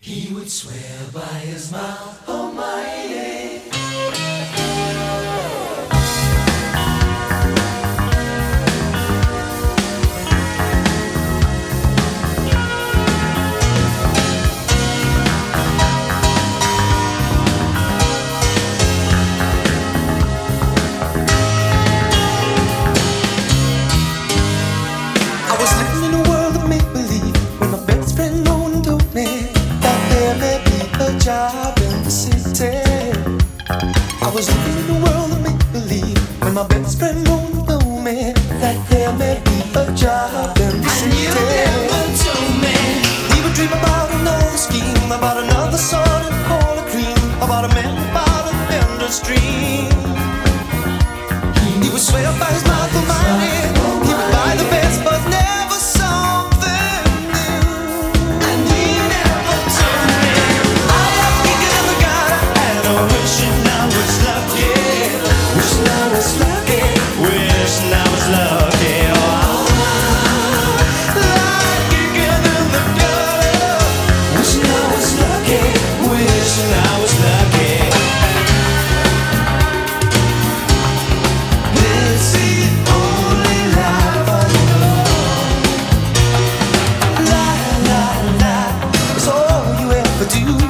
He would swear by his mouth almighty. I was living in a world of make-believe when my best friend Moon told me that there may be a job in the city. I was living in a world of make-believe when my best friend Moon told me that there may be a job in the city. And you never told me. We would dream about another scheme, about another sort of call a cream, about a man about a vendor's dream. He would swear by his mouth almighty. He would buy the best, but never something new. And he never told me. I was kicking in the gutter and I wishing I was lucky. Wishing I was lucky. Wishing I was lucky. Oh, like kicking in the gutter. Wishing I was lucky. Wishing I was lucky. This is the only life I know. La la la, it's all you ever do.